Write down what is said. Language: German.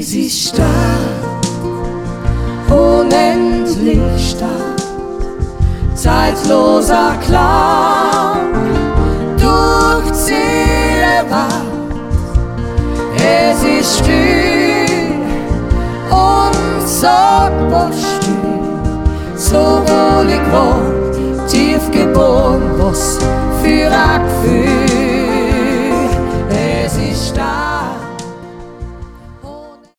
Es ist stark, unendlich stark, zeitloser Klang, durchzieht Welt. Es ist still, unsagbar still, so wohlig wohnt, tief geboren.